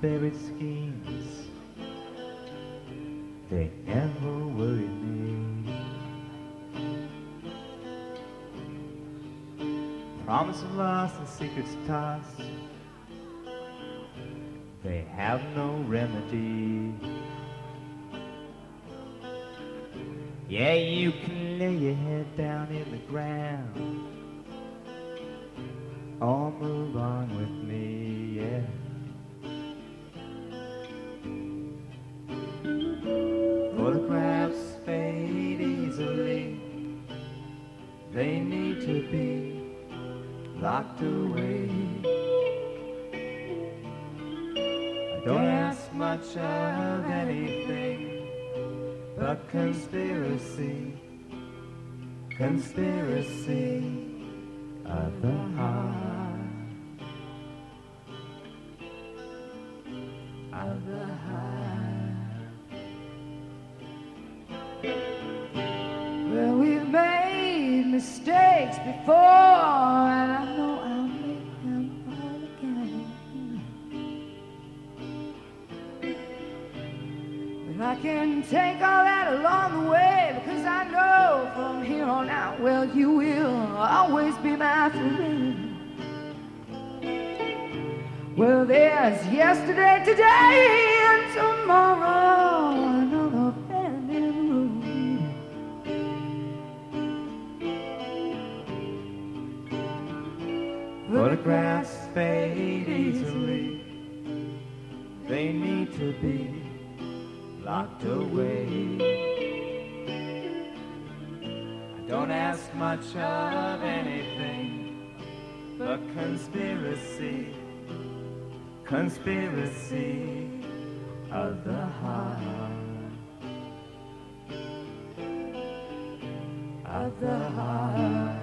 buried schemes, they never worried me. Promises lost and secrets tossed, they have no remedy. Yeah, you can lay your head down in the ground or move on with me, yeah. Photographs fade easily, they need to be locked away. I don't ask much of anything but conspiracy, conspiracy of the heart, of the heart. Well, we've made mistakes before, and I know I'll make them all again. But I can take all that along the way, because I know from here on out, well, you will always be my friend. Well, there's yesterday, today, and tomorrow, another bend in the road. Photographs fade easily, they need to be locked away. I don't ask much of anything but conspiracy, conspiracy of the heart, of the heart.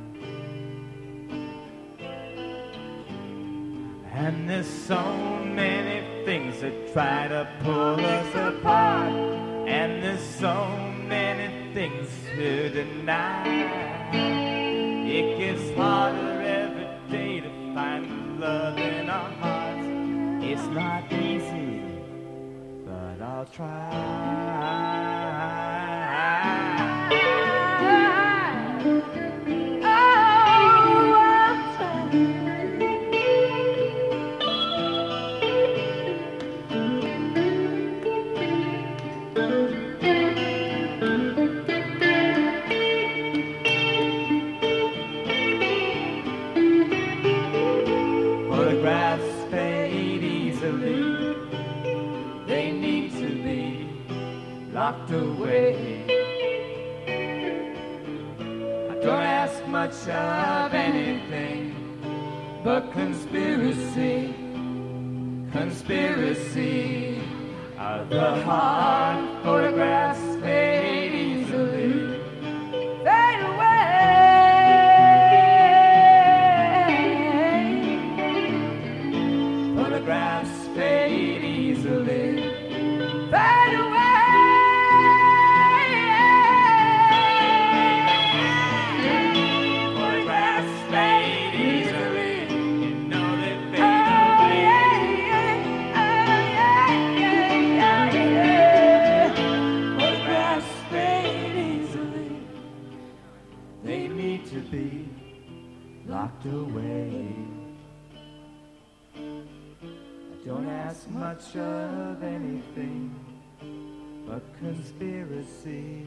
And there's so many things that try to pull us apart, and there's so many things to deny. It gets harder every day to find love in our hearts. It's not easy, but I'll try. Photographs fade easily, they need to be locked away. I don't ask much of anything but conspiracy, conspiracy of the heart. Photographs fade easily, fade away. Photographs fade easily, fade away. Photographs fade easily, you know they fade away. Photographs fade easily, they need to be locked away. Don't ask much of anything but conspiracy,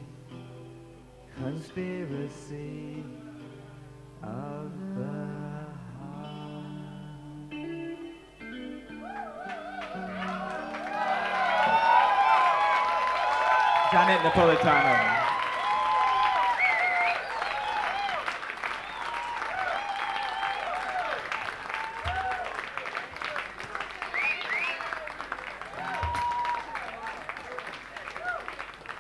conspiracy of the heart. Janet Napolitano.